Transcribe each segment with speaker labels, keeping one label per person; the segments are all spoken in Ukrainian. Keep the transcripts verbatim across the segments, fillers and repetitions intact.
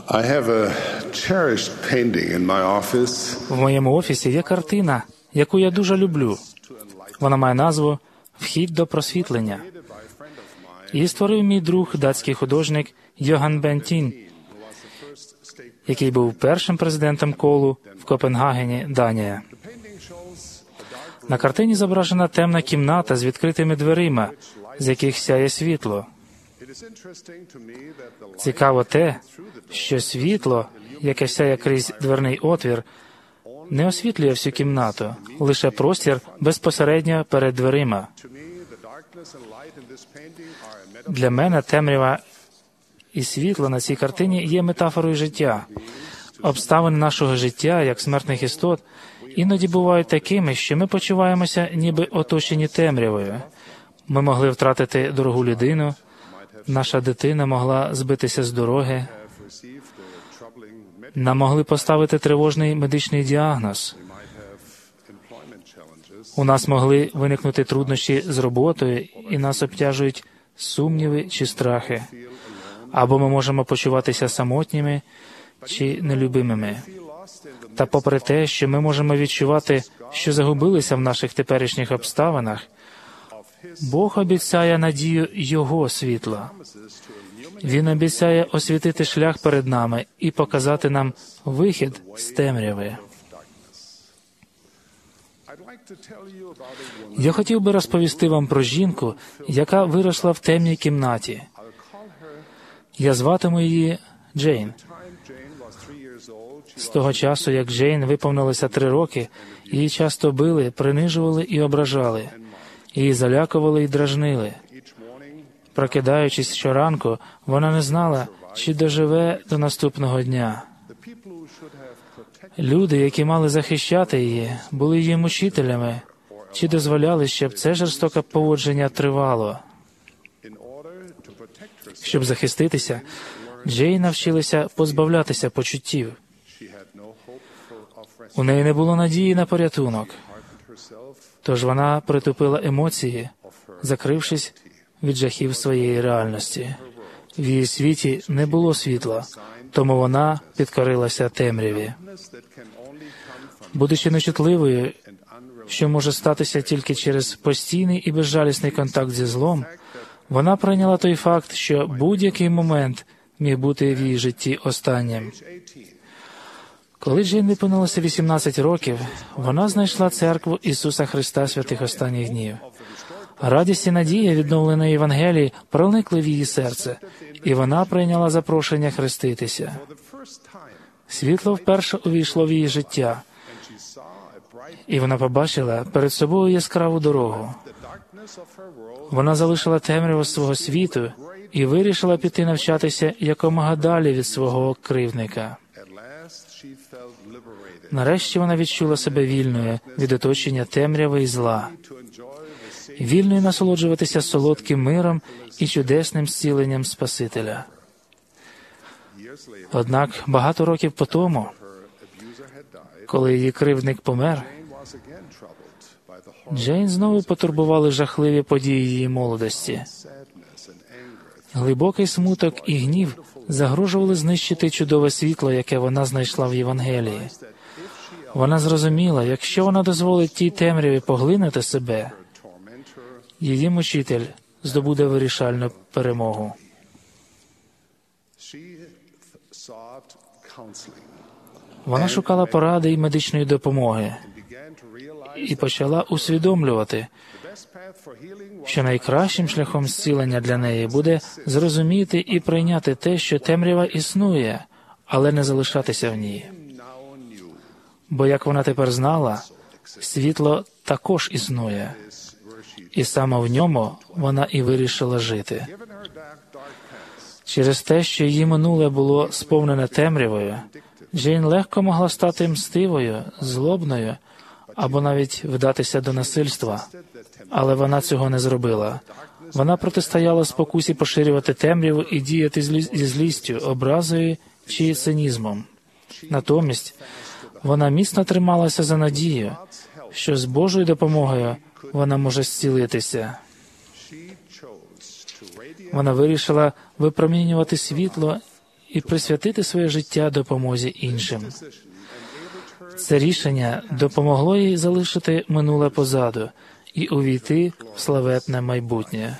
Speaker 1: I have a cherished painting in my office.
Speaker 2: В моєму офісі є картина, яку я дуже люблю. Вона має назву «Вхід до просвітлення». Її створив мій друг, датський художник Йоган Бентін, який був першим президентом колу в Копенгагені, Данія. На картині зображена темна кімната з відкритими дверима, з яких сяє світло. Цікаво те, що світло, яке сяє крізь дверний отвір, не освітлює всю кімнату, лише простір безпосередньо перед дверима. Для мене темрява і світло на цій картині є метафорою життя. Обставини нашого життя, як смертних істот, іноді бувають такими, що ми почуваємося ніби оточені темрявою. Ми могли втратити дорогу людину, наша дитина могла збитися з дороги, нам могли поставити тривожний медичний діагноз, у нас могли виникнути труднощі з роботою і нас обтяжують сумніви чи страхи. Або ми можемо почуватися самотніми чи нелюбимими. Та попри те, що ми можемо відчувати, що загубилися в наших теперішніх обставинах, Бог обіцяє надію Його світла. Він обіцяє освітити шлях перед нами і показати нам вихід з темряви. Я хотів би розповісти вам про жінку, яка виросла в темній кімнаті. Я зватиму її Джейн. З того часу, як Джейн виповнилося три роки, її часто били, принижували і ображали. Її залякували і дражнили. Прокидаючись щоранку, вона не знала, чи доживе до наступного дня. Люди, які мали захищати її, були її мучителями, чи дозволяли, щоб це жорстоке поводження тривало. Щоб захиститися, Джейн навчилася позбавлятися почуттів. У неї не було надії на порятунок. Тож вона притупила емоції, закрившись від жахів своєї реальності. В її світі не було світла, тому вона підкорилася темряві. Будучи нечутливою, що може статися тільки через постійний і безжалісний контакт зі злом, вона прийняла той факт, що будь-який момент міг бути в її житті останнім. Коли Джейн виповнилося вісімнадцять років, вона знайшла церкву Ісуса Христа святих останніх днів. Радість і надія, відновлена Євангелії, проникли в її серце, і вона прийняла запрошення хреститися. Світло вперше увійшло в її життя, і вона побачила перед собою яскраву дорогу. Вона залишила темряву свого світу і вирішила піти навчатися якомога далі від свого кривдника. Нарешті вона відчула себе вільною від оточення темряви і зла, вільною насолоджуватися солодким миром і чудесним зціленням Спасителя. Однак багато років по тому, коли її кривдник помер, Джейн знову потурбували жахливі події її молодості. Глибокий смуток і гнів загрожували знищити чудове світло, яке вона знайшла в Євангелії. Вона зрозуміла, якщо вона дозволить тій темряві поглинути себе, її мучитель здобуде вирішальну перемогу. Вона шукала поради і медичної допомоги і почала усвідомлювати, що найкращим шляхом зцілення для неї буде зрозуміти і прийняти те, що темрява існує, але не залишатися в ній. Бо, як вона тепер знала, світло також існує, і саме в ньому вона і вирішила жити. Через те, що її минуле було сповнене темрявою, Джейн легко могла стати мстивою, злобною або навіть вдатися до насильства. Але вона цього не зробила. Вона протистояла спокусі поширювати темряву і діяти зі злістю, образою чи цинізмом. Натомість, вона міцно трималася за надію, що з Божою допомогою вона може зцілитися. Вона вирішила випромінювати світло і присвятити своє життя допомозі іншим. Це рішення допомогло їй залишити минуле позаду і увійти в славетне майбутнє.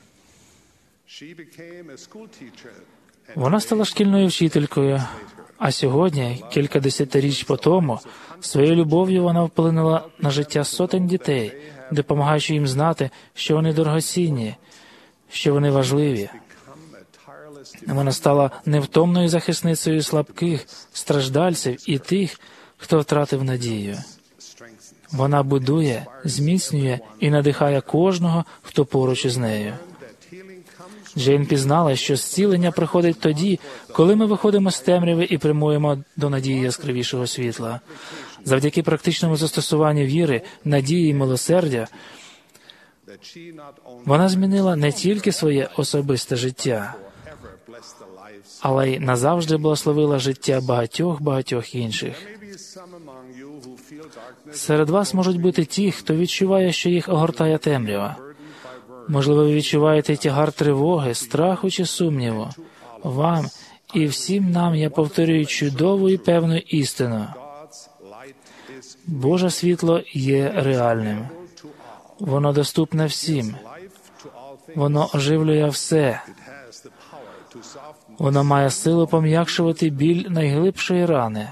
Speaker 2: Вона стала шкільною вчителькою, а сьогодні, кілька десятиріч по тому, своєю любов'ю вона вплинула на життя сотень дітей, допомагаючи їм знати, що вони дорогоцінні, що вони важливі. Вона стала невтомною захисницею слабких, страждальців і тих, хто втратив надію. Вона будує, зміцнює і надихає кожного, хто поруч із нею. Джейн пізнала, що зцілення приходить тоді, коли ми виходимо з темряви і прямуємо до надії яскравішого світла. Завдяки практичному застосуванню віри, надії і милосердя, вона змінила не тільки своє особисте життя, але й назавжди благословила життя багатьох-багатьох інших. Серед вас можуть бути ті, хто відчуває, що їх огортає темрява. Можливо, ви відчуваєте тягар тривоги, страху чи сумніву. Вам і всім нам я повторюю чудову і певну істину. Боже світло є реальним. Воно доступне всім. Воно оживлює все. Воно має силу пом'якшувати біль найглибшої рани.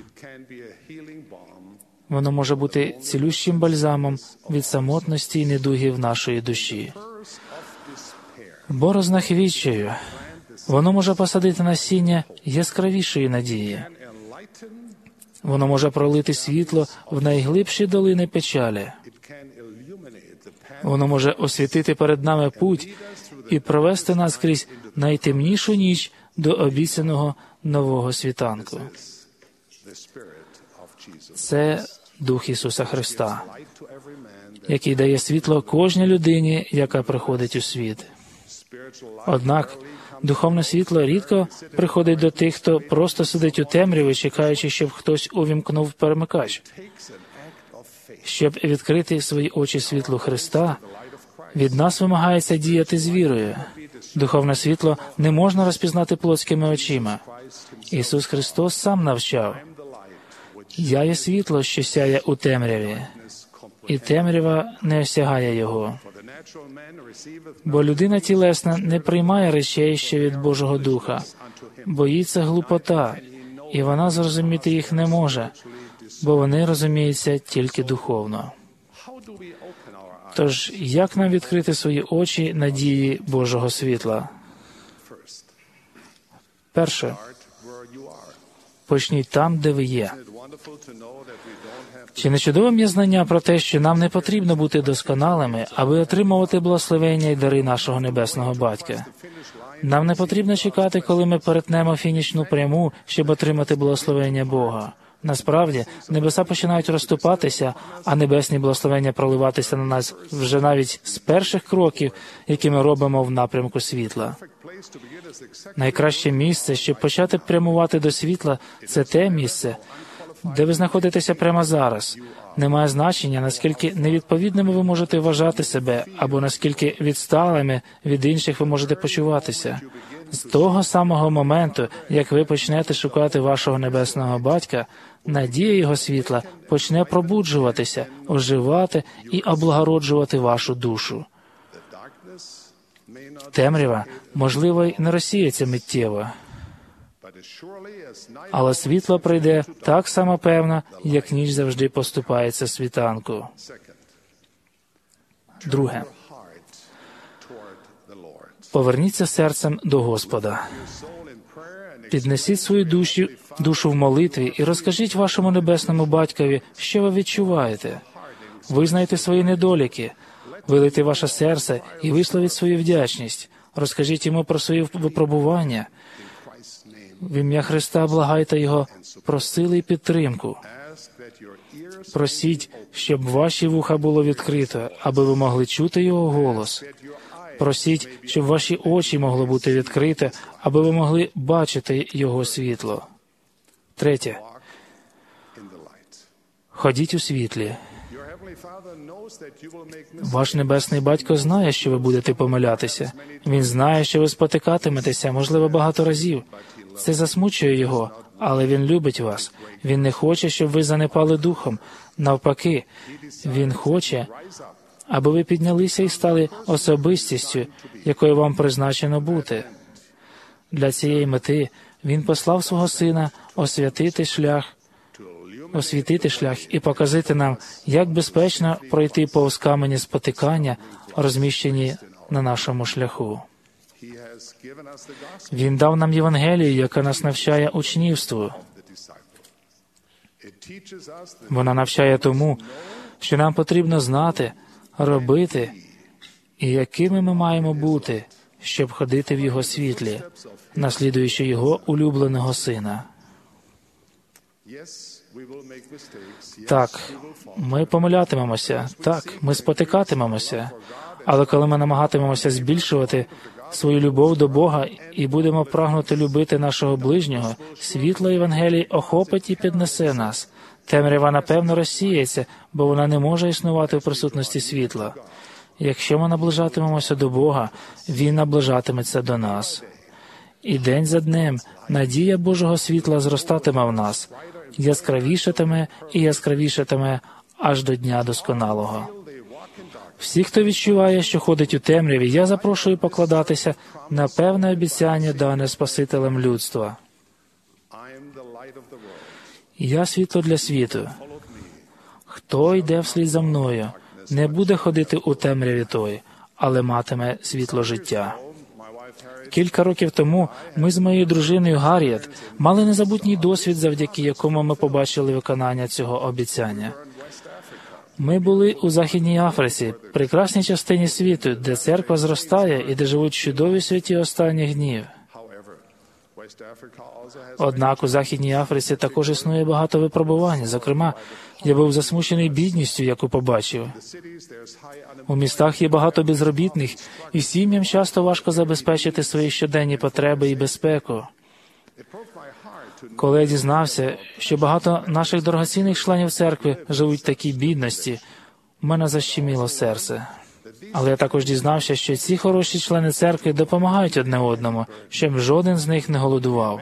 Speaker 2: Воно може бути цілющим бальзамом від самотності і недугів нашої душі. Борознах відчаю. Воно може посадити насіння яскравішої надії. Воно може пролити світло в найглибші долини печалі. Воно може освітити перед нами путь і провести нас крізь найтемнішу ніч до обіцяного нового світанку. Це Дух Ісуса Христа, який дає світло кожній людині, яка приходить у світ. Однак духовне світло рідко приходить до тих, хто просто сидить у темряві, чекаючи, щоб хтось увімкнув перемикач. Щоб відкрити свої очі світлу Христа, від нас вимагається діяти з вірою. Духовне світло не можна розпізнати плотськими очима. Ісус Христос сам навчав: «Я є світло, що сяє у темряві, і темрява не осягає його». Бо людина тілесна не приймає речей, що від Божого Духа, бо їй це глупота, і вона зрозуміти їх не може, бо вони розуміються тільки духовно. Тож, як нам відкрити свої очі надії Божого світла? Перше. Почніть там, де ви є. Чи не чудовим є знання про те, що нам не потрібно бути досконалими, аби отримувати благословення й дари нашого Небесного Батька? Нам не потрібно чекати, коли ми перетнемо фінішну пряму, щоб отримати благословення Бога. Насправді, небеса починають розступатися, а небесні благословення проливатися на нас вже навіть з перших кроків, які ми робимо в напрямку світла. Найкраще місце, щоб почати прямувати до світла, це те місце, де ви знаходитеся прямо зараз. Немає значення, наскільки невідповідними ви можете вважати себе, або наскільки відсталими від інших ви можете почуватися. З того самого моменту, як ви почнете шукати вашого Небесного Батька, надія Його світла почне пробуджуватися, оживати і облагороджувати вашу душу. Темрява, можливо, й не розсіється миттєво, але світло прийде так само певно, як ніч завжди поступається світанку. Друге. Поверніться серцем до Господа. Піднесіть свою душу, душу в молитві і розкажіть вашому Небесному Батькові, що ви відчуваєте. Визнайте свої недоліки, вилийте ваше серце і висловіть свою вдячність. Розкажіть йому про свої випробування. В ім'я Христа благайте Його про сили і підтримку. Просіть, щоб ваші вуха було відкрито, аби ви могли чути Його голос. Просіть, щоб ваші очі могло бути відкрите, аби ви могли бачити Його світло. Третє. Ходіть у світлі. Ваш Небесний Батько знає, що ви будете помилятися. Він знає, що ви спотикатиметеся, можливо, багато разів. Це засмучує Його, але Він любить вас. Він не хоче, щоб ви занепали духом. Навпаки, Він хоче, аби ви піднялися і стали особистістю, якою вам призначено бути. Для цієї мети Він послав свого Сина освятити шлях, освітити шлях і показати нам, як безпечно пройти повз камені спотикання, розміщені на нашому шляху. Він дав нам Євангелію, яка нас навчає учнівству. Вона навчає тому, що нам потрібно знати, робити і якими ми маємо бути, щоб ходити в Його світлі, наслідуючи Його улюбленого Сина. Так, ми помилятимемося, так, ми спотикатимемося, але коли ми намагатимемося збільшувати свою любов до Бога і будемо прагнути любити нашого ближнього, світло Євангелії охопить і піднесе нас. Темрява, напевно, розсіється, бо вона не може існувати в присутності світла. Якщо ми наближатимемося до Бога, Він наближатиметься до нас. І день за днем надія Божого світла зростатиме в нас, яскравішатиме і яскравішатиме аж до дня досконалого. Всі, хто відчуває, що ходить у темряві, я запрошую покладатися на певне обіцяння, дане Спасителем людства. Я світло для світу. Хто йде вслід за мною, не буде ходити у темряві той, але матиме світло життя. Кілька років тому ми з моєю дружиною Гарріет мали незабутній досвід, завдяки якому ми побачили виконання цього обіцяння. Ми були у Західній Африці, прекрасній частині світу, де церква зростає і де живуть чудові святі останніх днів. Однак у Західній Африці також існує багато випробувань. Зокрема, я був засмучений бідністю, яку побачив. У містах є багато безробітних, і сім'ям часто важко забезпечити свої щоденні потреби і безпеку. Коли я дізнався, що багато наших дорогоцінних членів церкви живуть в такій бідності, у мене защеміло серце. Але я також дізнався, що ці хороші члени церкви допомагають одне одному, щоб жоден з них не голодував.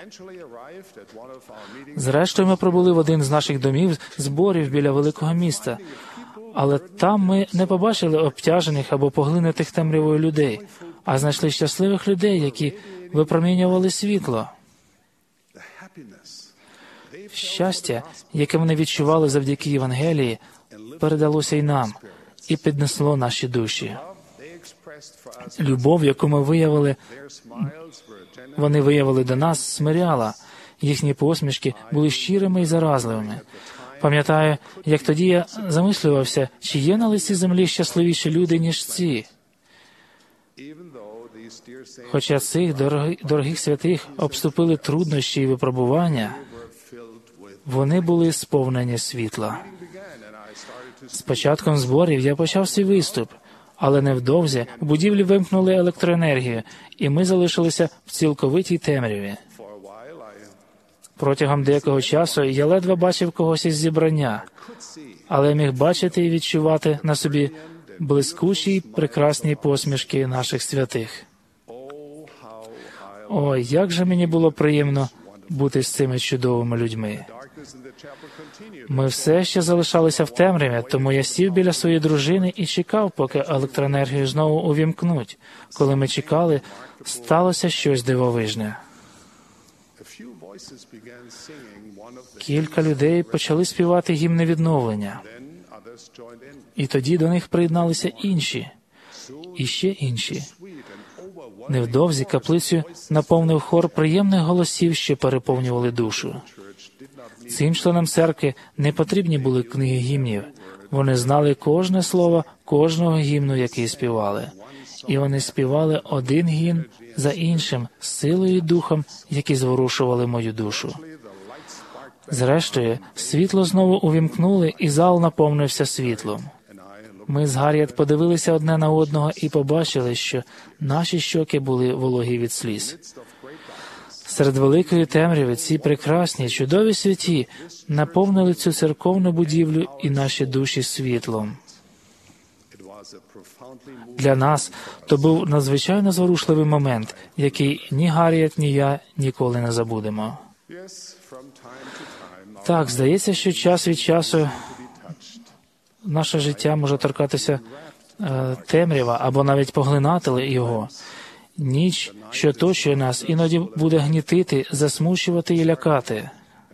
Speaker 2: Зрештою, ми прибули в один з наших домів зборів біля великого міста, але там ми не побачили обтяжених або поглинутих темрявою людей, а знайшли щасливих людей, які випромінювали світло. Щастя, яке вони відчували завдяки Євангелії, передалося й нам і піднесло наші душі. Любов, яку ми виявили, вони виявили до нас, смиряла. Їхні посмішки були щирими і заразливими. Пам'ятаю, як тоді я замислювався, чи є на лиці землі щасливіші люди, ніж ці. Хоча цих дороги, дорогих святих обступили труднощі і випробування, вони були сповнені світла. З початком зборів я почав свій виступ, але невдовзі в будівлі вимкнули електроенергію, і ми залишилися в цілковитій темряві. Протягом деякого часу я ледве бачив когось із зібрання, але міг бачити і відчувати на собі блискучі й прекрасні посмішки наших святих. Ой, як же мені було приємно бути з цими чудовими людьми. Ми все ще залишалися в темряві, тому я сів біля своєї дружини і чекав, поки електроенергію знову увімкнуть. Коли ми чекали, сталося щось дивовижне. Кілька людей почали співати гімни відновлення. І тоді до них приєдналися інші, і ще інші. Невдовзі каплицю наповнив хор приємних голосів, що переповнювали душу. Цим членам церкви не потрібні були книги гімнів. Вони знали кожне слово кожного гімну, який співали. І вони співали один гімн за іншим, з силою і духом, які зворушували мою душу. Зрештою, світло знову увімкнули, і зал наповнився світлом. Ми з Гарріет подивилися одне на одного і побачили, що наші щоки були вологі від сліз. Серед великої темряви ці прекрасні, чудові святі наповнили цю церковну будівлю і наші душі світлом. Для нас то був надзвичайно зворушливий момент, який ні Гарріет, ні я ніколи не забудемо. Так, здається, що час від часу наше життя може торкатися е, темрява або навіть поглинати його. Ніч, що оточує нас, іноді буде гнітити, засмучувати і лякати.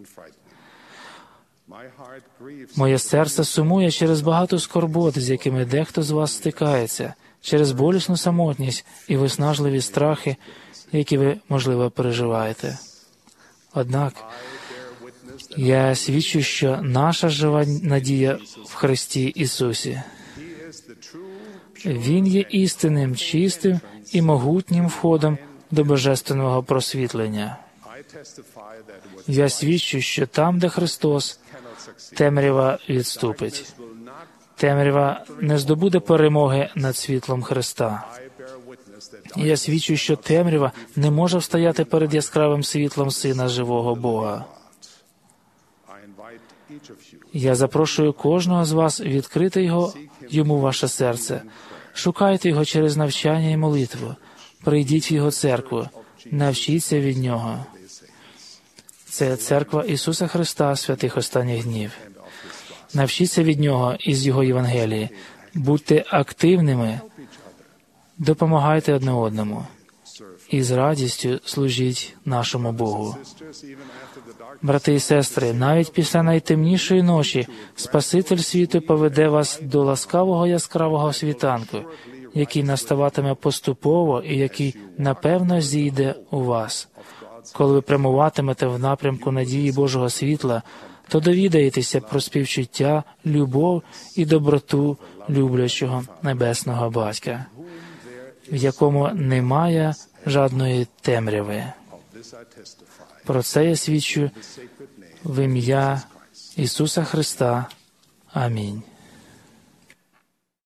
Speaker 2: Моє серце сумує через багато скорбот, з якими дехто з вас стикається, через болісну самотність і виснажливі страхи, які ви, можливо, переживаєте. Однак, я свідчу, що наша жива надія в Христі Ісусі. Він є істинним, чистим і могутнім входом до божественного просвітлення. Я свідчу, що там, де Христос, темрява відступить. Темрява не здобуде перемоги над світлом Христа. Я свідчу, що темрява не може встояти перед яскравим світлом Сина живого Бога. Я запрошую кожного з вас відкрити його, йому ваше серце. Шукайте його через навчання і молитву. Прийдіть в його церкву. Навчіться від нього. Це церква Ісуса Христа святих останніх днів. Навчіться від нього із його Євангелії. Будьте активними. Допомагайте одне одному. І з радістю служіть нашому Богу. Брати і сестри, навіть після найтемнішої ночі Спаситель світу поведе вас до ласкавого яскравого світанку, який наставатиме поступово і який, напевно, зійде у вас. Коли ви прямуватимете в напрямку надії Божого світла, то довідаєтеся про співчуття, любов і доброту люблячого небесного Батька, в якому немає жодної темряви. Про це я свідчу в ім'я Ісуса Христа. Амінь.